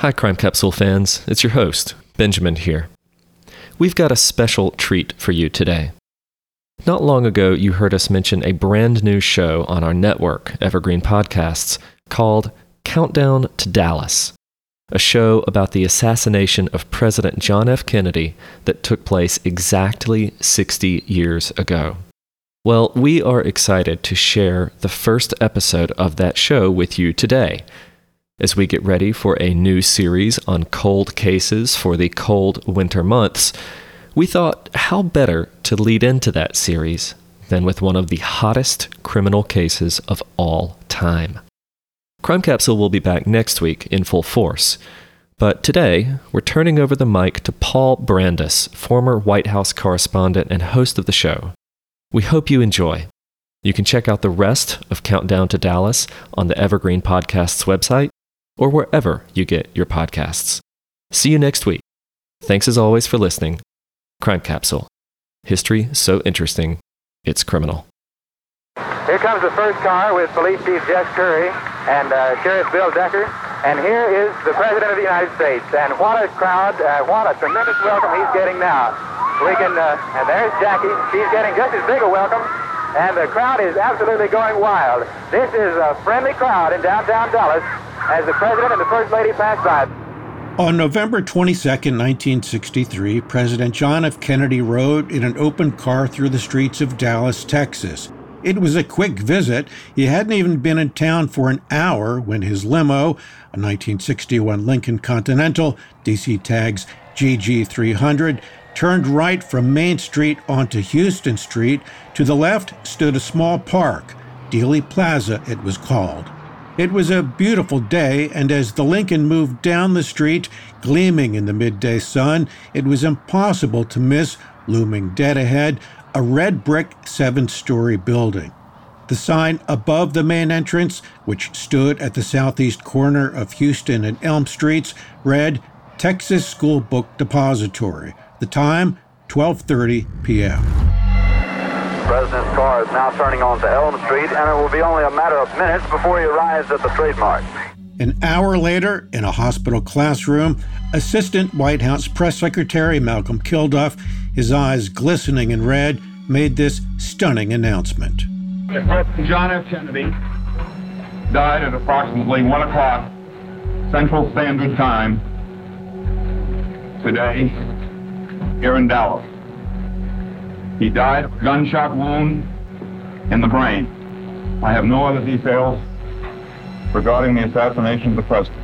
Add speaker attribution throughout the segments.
Speaker 1: Hi, Crime Capsule fans. It's your host, Benjamin here. We've got a special treat for you today. Not long ago, you heard us mention a brand new show on our network, Evergreen Podcasts, called Countdown to Dallas, a show about the assassination of President John F. Kennedy that took place exactly 60 years ago. Well, we are excited to share the first episode of that show with you today, as we get ready for a new series on cold cases for the cold winter months. We thought, how better to lead into that series than with one of the hottest criminal cases of all time. Crime Capsule will be back next week in full force, but today we're turning over the mic to Paul Brandus, former White House correspondent and host of the show. We hope you enjoy. You can check out the rest of Countdown to Dallas on the Evergreen Podcasts website or wherever you get your podcasts. See you next week. Thanks as always for listening. Crime Capsule. History so interesting, it's criminal.
Speaker 2: Here comes the first car with Police Chief Jess Curry and Sheriff Bill Decker. And here is the President of the United States. And what a crowd, what a tremendous welcome he's getting now. And there's Jackie. She's getting just as big a welcome. And the crowd is absolutely going wild. This is a friendly crowd in downtown Dallas as the President and the First Lady pass by.
Speaker 3: On November 22, 1963, President John F. Kennedy rode in an open car through the streets of Dallas, Texas. It was a quick visit. He hadn't even been in town for an hour when his limo, a 1961 Lincoln Continental, DC tags GG300, turned right from Main Street onto Houston Street. To the left stood a small park, Dealey Plaza it was called. It was a beautiful day, and as the Lincoln moved down the street, gleaming in the midday sun, it was impossible to miss, looming dead ahead, a red brick 7-story building. The sign above the main entrance, which stood at the southeast corner of Houston and Elm Streets, read Texas School Book Depository. The time, 12:30 p.m.
Speaker 2: The President's car is now turning onto Elm Street, and it will be only a matter of minutes before he arrives at the trademark.
Speaker 3: An hour later, in a hospital classroom, Assistant White House Press Secretary Malcolm Kilduff, his eyes glistening in red, made this stunning announcement.
Speaker 4: President John F. Kennedy died at approximately 1 o'clock Central Standard Time today here in Dallas. He died of a gunshot wound in the brain. I have no other details regarding the assassination of the president.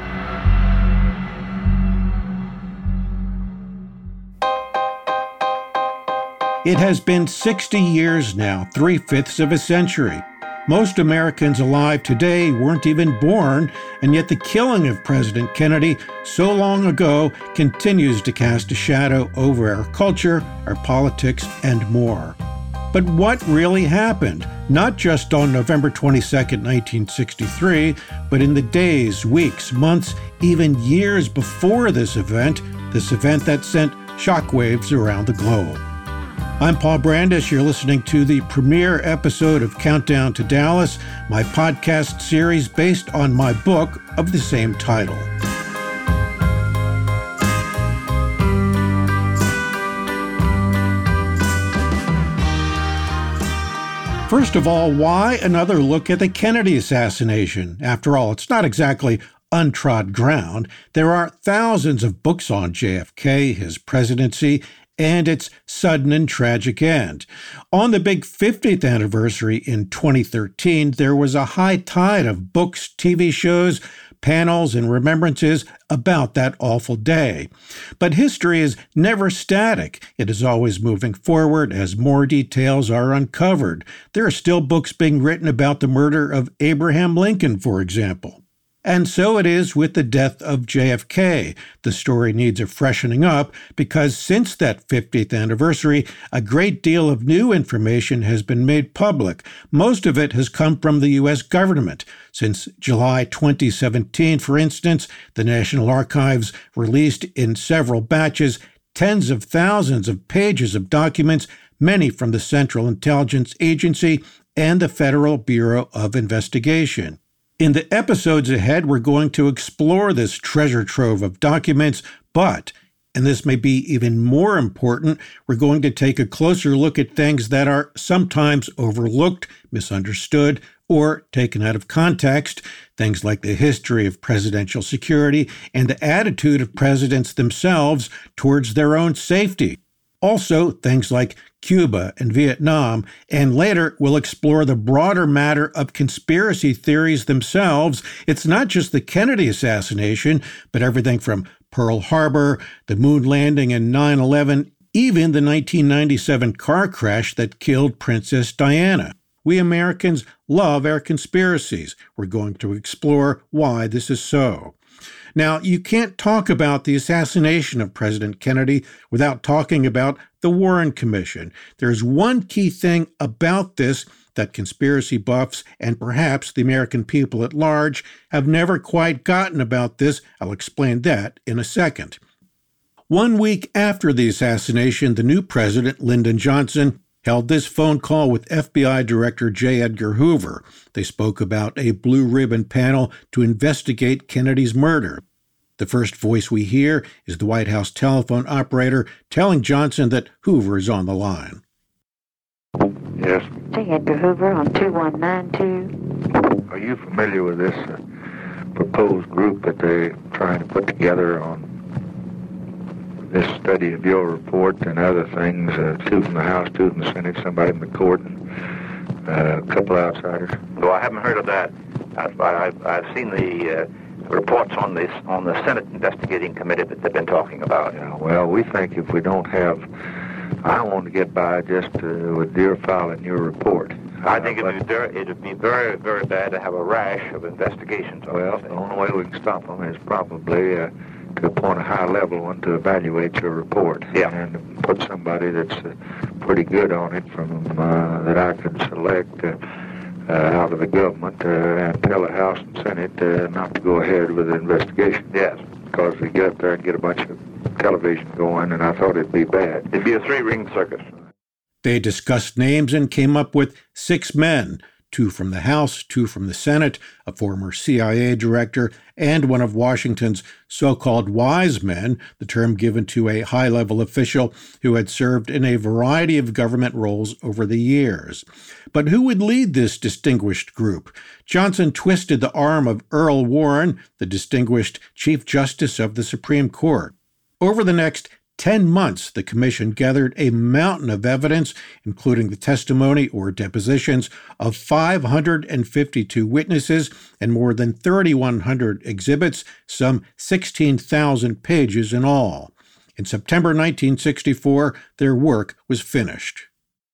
Speaker 3: It has been 60 years now, 3/5 of a century. Most Americans alive today weren't even born, and yet the killing of President Kennedy so long ago continues to cast a shadow over our culture, our politics, and more. But what really happened? Not just on November 22, 1963, but in the days, weeks, months, even years before this event that sent shockwaves around the globe. I'm Paul Brandus. You're listening to the premiere episode of Countdown to Dallas, my podcast series based on my book of the same title. First of all, why another look at the Kennedy assassination? After all, it's not exactly untrod ground. There are thousands of books on JFK, his presidency, and its sudden and tragic end. On the big 50th anniversary in 2013, there was a high tide of books, TV shows, panels, and remembrances about that awful day. But history is never static. It is always moving forward as more details are uncovered. There are still books being written about the murder of Abraham Lincoln, for example. And so it is with the death of JFK. The story needs a freshening up because since that 50th anniversary, a great deal of new information has been made public. Most of it has come from the U.S. government. Since July 2017, for instance, the National Archives released in several batches tens of thousands of pages of documents, many from the Central Intelligence Agency and the Federal Bureau of Investigation. In the episodes ahead, we're going to explore this treasure trove of documents, but, and this may be even more important, we're going to take a closer look at things that are sometimes overlooked, misunderstood, or taken out of context, things like the history of presidential security and the attitude of presidents themselves towards their own safety. Also, things like Cuba and Vietnam, and later we'll explore the broader matter of conspiracy theories themselves. It's not just the Kennedy assassination, but everything from Pearl Harbor, the moon landing, and 9/11, even the 1997 car crash that killed Princess Diana. We Americans love our conspiracies. We're going to explore why this is so. Now, you can't talk about the assassination of President Kennedy without talking about the Warren Commission. There's one key thing about this that conspiracy buffs and perhaps the American people at large have never quite gotten about this. I'll explain that in a second. 1 week after the assassination, the new president, Lyndon Johnson, held this phone call with FBI Director J. Edgar Hoover. They spoke about a blue ribbon panel to investigate Kennedy's murder. The first voice we hear is the White House telephone operator telling Johnson that Hoover is on the line.
Speaker 5: Yes.
Speaker 6: J. Edgar Hoover on 2192.
Speaker 5: Are you familiar with this proposed group that they're trying to put together on this study of your report and other things, 2 from the House, 2 from the Senate, somebody from the court, and a couple outsiders?
Speaker 7: No, I haven't heard of that. I've seen the reports on the Senate investigating committee that they've been talking about.
Speaker 5: Yeah, well, we think if we don't have, I don't want to get by just with deer filing your report.
Speaker 7: I think it'd be very, very bad to have a rash of investigations.
Speaker 5: Well, the only way we can stop them is probably to appoint a high-level one to evaluate your report.
Speaker 7: Yeah.
Speaker 5: And put somebody that's pretty good on it from that I can select out of the government and tell the House and Senate not to go ahead with the investigation.
Speaker 7: Yes.
Speaker 5: Because we get up there and get a bunch of television going, and I thought it'd be bad.
Speaker 7: It'd be a 3-ring circus.
Speaker 3: They discussed names and came up with 6 men, 2 from the House, 2 from the Senate, a former CIA director, and one of Washington's so-called wise men, the term given to a high-level official who had served in a variety of government roles over the years. But who would lead this distinguished group? Johnson twisted the arm of Earl Warren, the distinguished Chief Justice of the Supreme Court. Over the next 10 months, the commission gathered a mountain of evidence, including the testimony or depositions of 552 witnesses and more than 3,100 exhibits, some 16,000 pages in all. In September 1964, their work was finished.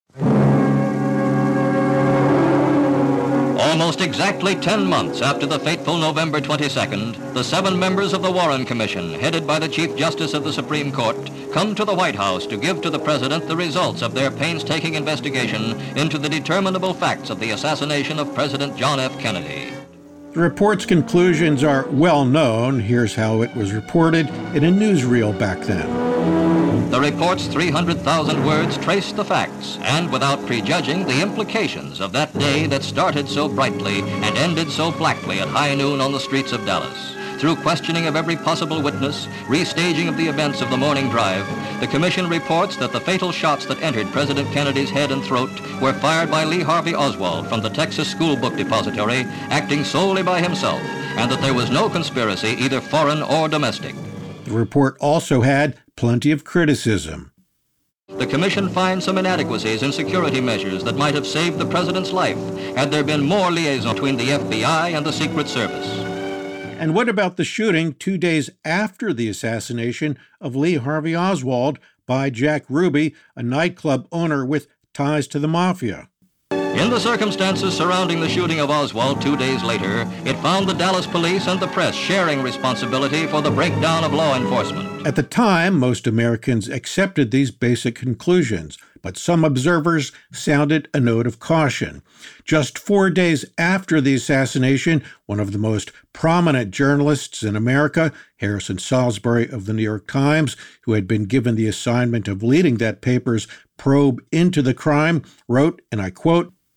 Speaker 8: Almost exactly 10 months after the fateful November 22nd, the 7 members of the Warren Commission, headed by the Chief Justice of the Supreme Court, come to the White House to give to the President the results of their painstaking investigation into the determinable facts of the assassination of President John F. Kennedy.
Speaker 3: The report's conclusions are well known. Here's how it was reported in a newsreel back then.
Speaker 8: The report's 300,000 words traced the facts and, without prejudging, the implications of that day that started so brightly and ended so blackly at high noon on the streets of Dallas. Through questioning of every possible witness, restaging of the events of the morning drive, the commission reports that the fatal shots that entered President Kennedy's head and throat were fired by Lee Harvey Oswald from the Texas School Book Depository, acting solely by himself, and that there was no conspiracy, either foreign or domestic.
Speaker 3: The report also had plenty of criticism.
Speaker 8: The commission finds some inadequacies in security measures that might have saved the president's life had there been more liaison between the FBI and the Secret Service.
Speaker 3: And what about the shooting 2 days after the assassination of Lee Harvey Oswald by Jack Ruby, a nightclub owner with ties to the mafia?
Speaker 8: In the circumstances surrounding the shooting of Oswald 2 days later, it found the Dallas police and the press sharing responsibility for the breakdown of law enforcement.
Speaker 3: At the time, most Americans accepted these basic conclusions, but some observers sounded a note of caution. Just 4 days after the assassination, one of the most prominent journalists in America, Harrison Salisbury of the New York Times, who had been given the assignment of leading that paper's probe into the crime, wrote, and I quote,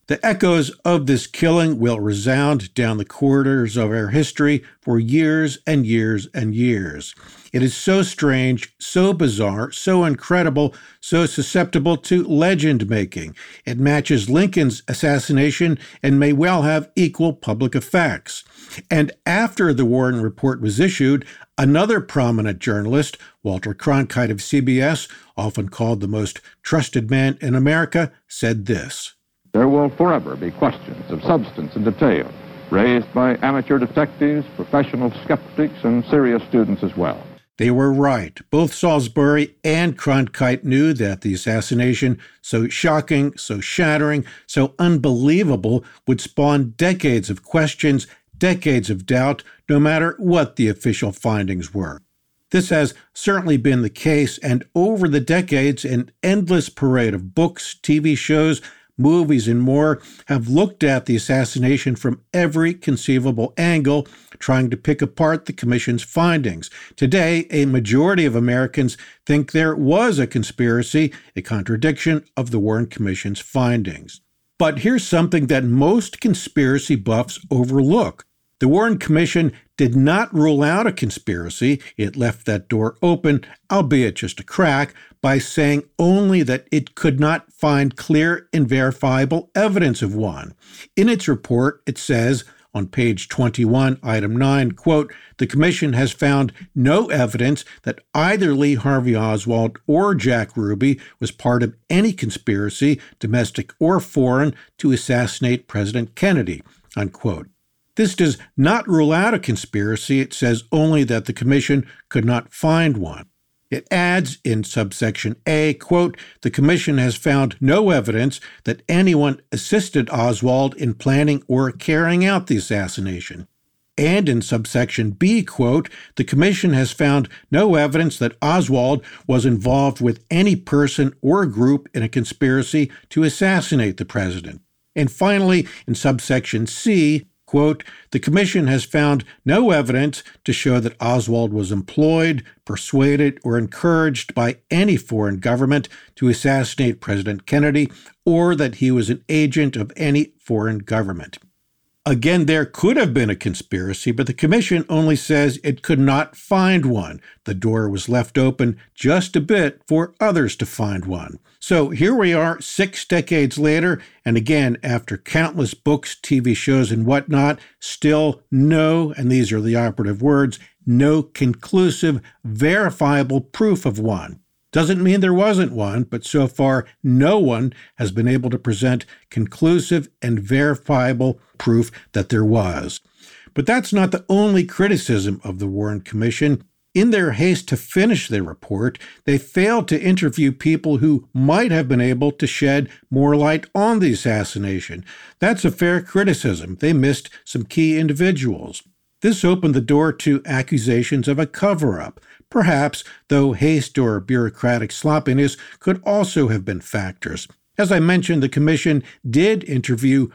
Speaker 3: The echoes of this killing will resound down the corridors of our history for years and years and years. It is so strange, so bizarre, so incredible, so susceptible to legend making. It matches Lincoln's assassination and may well have equal public effects. And after the Warren Report was issued, another prominent journalist, Walter Cronkite of CBS, often called the most trusted man in America, said this.
Speaker 9: There will forever be questions of substance and detail raised by amateur detectives, professional skeptics, and serious students as well.
Speaker 3: They were right. Both Salisbury and Cronkite knew that the assassination, so shocking, so shattering, so unbelievable, would spawn decades of questions, decades of doubt, no matter what the official findings were. This has certainly been the case, and over the decades, an endless parade of books, TV shows, movies, and more have looked at the assassination from every conceivable angle, trying to pick apart the commission's findings. Today, a majority of Americans think there was a conspiracy, a contradiction of the Warren Commission's findings. But here's something that most conspiracy buffs overlook. The Warren Commission did not rule out a conspiracy. It left that door open, albeit just a crack, by saying only that it could not find clear and verifiable evidence of one. In its report, it says, on page 21, item 9, quote, the commission has found no evidence that either Lee Harvey Oswald or Jack Ruby was part of any conspiracy, domestic or foreign, to assassinate President Kennedy, unquote. This does not rule out a conspiracy. It says only that the commission could not find one. It adds in subsection A, quote, the commission has found no evidence that anyone assisted Oswald in planning or carrying out the assassination. And in subsection B, quote, the commission has found no evidence that Oswald was involved with any person or group in a conspiracy to assassinate the president. And finally, in subsection C, quote, the commission has found no evidence to show that Oswald was employed, persuaded, or encouraged by any foreign government to assassinate President Kennedy, or that he was an agent of any foreign government. Again, there could have been a conspiracy, but the commission only says it could not find one. The door was left open just a bit for others to find one. So here we are 6 decades later, and again, after countless books, TV shows, and whatnot, still no, and these are the operative words, no conclusive, verifiable proof of one. Doesn't mean there wasn't one, but so far no one has been able to present conclusive and verifiable proof that there was. But that's not the only criticism of the Warren Commission. In their haste to finish their report, they failed to interview people who might have been able to shed more light on the assassination. That's a fair criticism. They missed some key individuals. This opened the door to accusations of a cover-up. Perhaps, though haste or bureaucratic sloppiness could also have been factors. As I mentioned, the commission did interview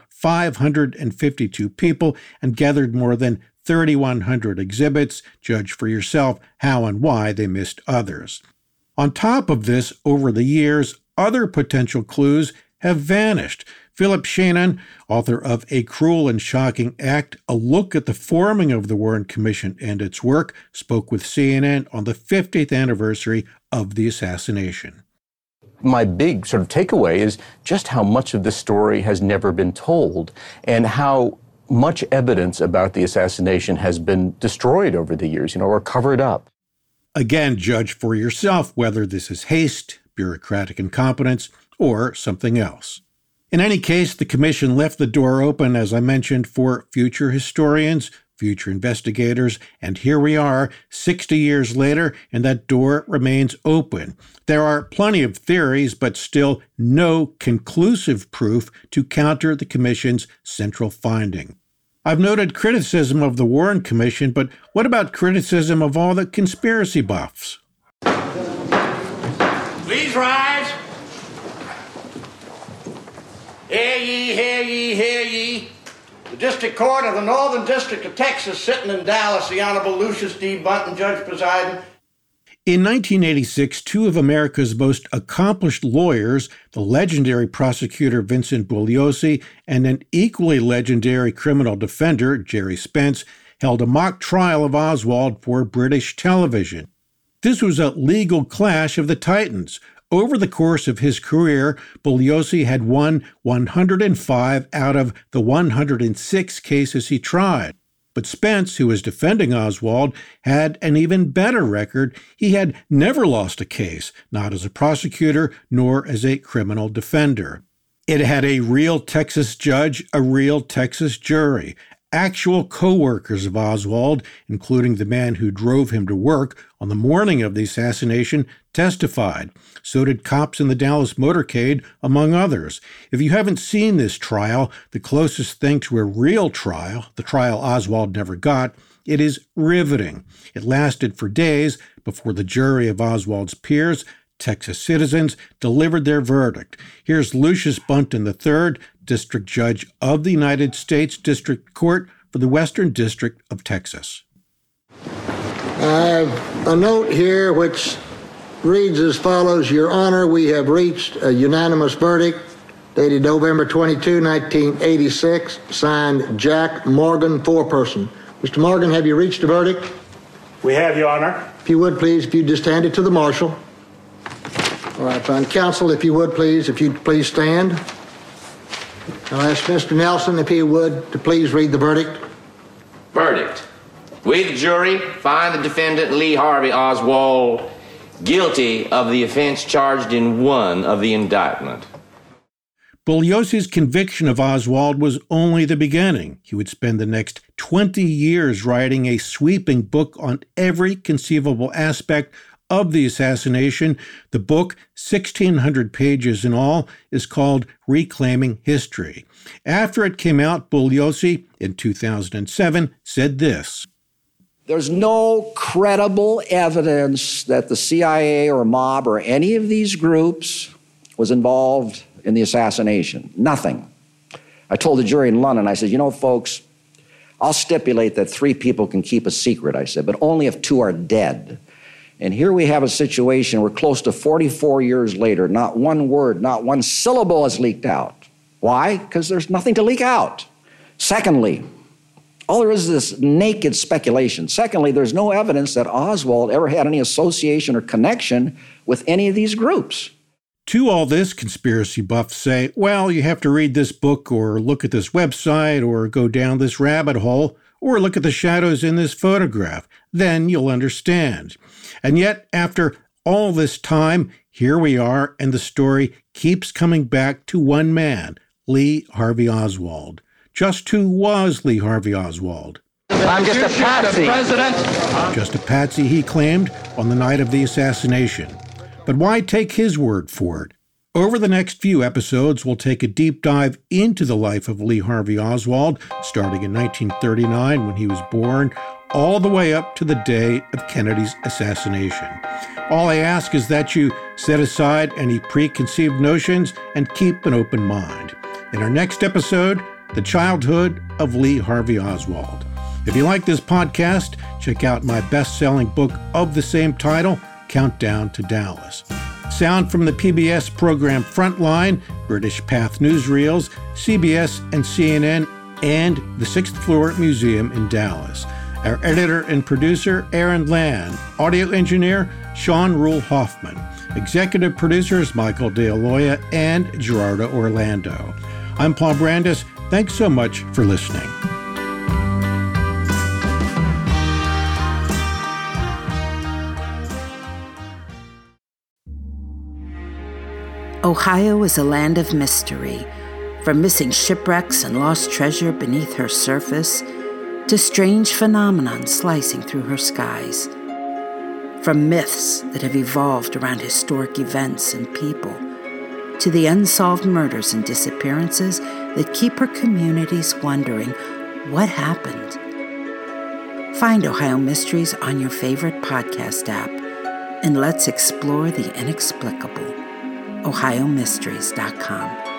Speaker 3: 552 people and gathered more than 3,100 exhibits. Judge for yourself how and why they missed others. On top of this, over the years, other potential clues have vanished. Philip Shannon, author of A Cruel and Shocking Act, A Look at the Forming of the Warren Commission and Its Work, spoke with CNN on the 50th anniversary of the assassination.
Speaker 10: My big sort of takeaway is just how much of this story has never been told and how much evidence about the assassination has been destroyed over the years, or covered up.
Speaker 3: Again, judge for yourself whether this is haste, bureaucratic incompetence, or something else. In any case, the commission left the door open, as I mentioned, for future historians, future investigators, and here we are, 60 years later, and that door remains open. There are plenty of theories, but still no conclusive proof to counter the commission's central finding. I've noted criticism of the Warren Commission, but what about criticism of all the conspiracy buffs?
Speaker 11: Please rise. Hear ye, hear ye, hear ye. The District Court of the Northern District of Texas, sitting in Dallas, the Honorable Lucius D. Bunton, Judge presiding.
Speaker 3: In 1986, two of America's most accomplished lawyers, the legendary prosecutor Vincent Bugliosi and an equally legendary criminal defender, Gerry Spence, held a mock trial of Oswald for British television. This was a legal clash of the titans. Over the course of his career, Bugliosi had won 105 out of the 106 cases he tried. But Spence, who was defending Oswald, had an even better record. He had never lost a case, not as a prosecutor nor as a criminal defender. It had a real Texas judge, a real Texas jury. Actual co-workers of Oswald, including the man who drove him to work on the morning of the assassination, testified. So did cops in the Dallas motorcade, among others. If you haven't seen this trial, the closest thing to a real trial, the trial Oswald never got, it is riveting. It lasted for days before the jury of Oswald's peers, Texas citizens, delivered their verdict. Here's Lucius Bunton III, District Judge of the United States District Court for the Western District of Texas.
Speaker 12: I have a note here which reads as follows. Your Honor, we have reached a unanimous verdict dated November 22, 1986, signed Jack Morgan, foreperson. Mr. Morgan, have you reached a verdict?
Speaker 13: We have, Your Honor.
Speaker 12: If you would, please, if you just hand it to the marshal. All right, fine. Counsel, if you'd please stand. I'll ask Mr. Nelson, if he would, to please read the verdict.
Speaker 11: Verdict. We, the jury, find the defendant Lee Harvey Oswald guilty of the offense charged in one of the indictment.
Speaker 3: Bugliosi's conviction of Oswald was only the beginning. He would spend the next 20 years writing a sweeping book on every conceivable aspect of the assassination. The book, 1,600 pages in all, is called Reclaiming History. After it came out, Bugliosi, in 2007, said this.
Speaker 14: There's no credible evidence that the CIA or mob or any of these groups was involved in the assassination. Nothing. I told the jury in London, I said, you know, folks, I'll stipulate that 3 people can keep a secret, I said, but only if 2 are dead. And here we have a situation where close to 44 years later, not one word, not one syllable has leaked out. Why? Because there's nothing to leak out. Secondly, all there is this naked speculation. Secondly, there's no evidence that Oswald ever had any association or connection with any of these groups.
Speaker 3: To all this, conspiracy buffs say, well, you have to read this book or look at this website or go down this rabbit hole or look at the shadows in this photograph. Then you'll understand. And yet, after all this time, here we are, and the story keeps coming back to one man, Lee Harvey Oswald. Just who was Lee Harvey Oswald?
Speaker 11: I'm just a patsy.
Speaker 3: Just a patsy, he claimed, on the night of the assassination. But why take his word for it? Over the next few episodes, we'll take a deep dive into the life of Lee Harvey Oswald, starting in 1939 when he was born, all the way up to the day of Kennedy's assassination. All I ask is that you set aside any preconceived notions and keep an open mind. In our next episode, the childhood of Lee Harvey Oswald. If you like this podcast, check out my best-selling book of the same title, Countdown to Dallas. Sound from the PBS program Frontline, British Path Newsreels, CBS and CNN, and the 6th Floor Museum in Dallas. Our editor and producer, Aaron Land. Audio engineer, Sean Rule Hoffman. Executive producers, Michael DeAloia and Gerardo Orlando. I'm Paul Brandis. Thanks so much for listening.
Speaker 15: Ohio is a land of mystery, from missing shipwrecks and lost treasure beneath her surface to strange phenomenon slicing through her skies. From myths that have evolved around historic events and people to the unsolved murders and disappearances that keep her communities wondering what happened. Find Ohio Mysteries on your favorite podcast app, and let's explore the inexplicable. OhioMysteries.com.